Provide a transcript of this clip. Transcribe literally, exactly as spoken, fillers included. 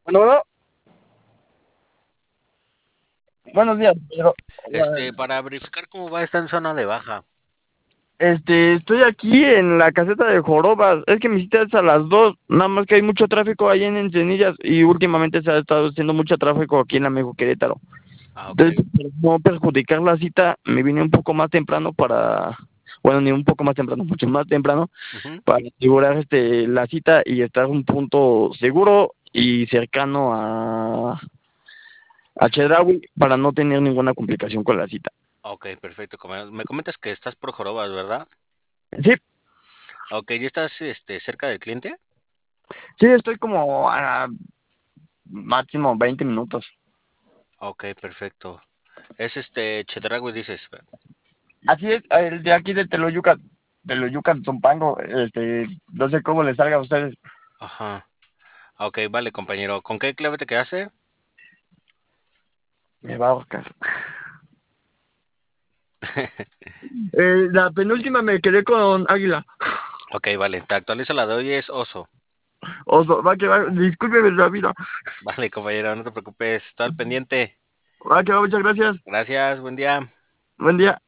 Bueno, bueno, buenos días, pero, Este, para verificar cómo va esta en zona de baja. este, estoy aquí en la caseta de Jorobas. Es que mi cita es a las dos, nada más que hay mucho tráfico ahí en Ensenillas y últimamente se ha estado haciendo mucho tráfico aquí en la Mejo Querétaro. Ah, ok. Entonces, para no perjudicar la cita, me vine un poco más temprano para, bueno, ni un poco más temprano, mucho más temprano, Ujú. para asegurar este, la cita y estar en un punto seguro y cercano a, a Chedraui para no tener ninguna complicación con la cita. Ok, perfecto. Como- Me comentas que estás por Jorobas, ¿verdad? Sí, Ok, ¿ya estás este, cerca del cliente? sí, estoy como a máximo veinte minutos. Ok, perfecto. Es este Chedraui, dices. Así es, el de aquí de Teloyucan, Teloyucan, Zumpango, este, no sé cómo les salga a ustedes. Ajá. Ok, vale, compañero. ¿Con qué clave te quedaste? Me va a ahorcar. Eh, la penúltima me quedé con Águila. Ok, vale. Te actualizo la de hoy, es oso. Oso, va que va, discúlpeme la vida. Vale, compañero, no te preocupes. Está al pendiente. Va que va, muchas gracias. Gracias, buen día. Buen día.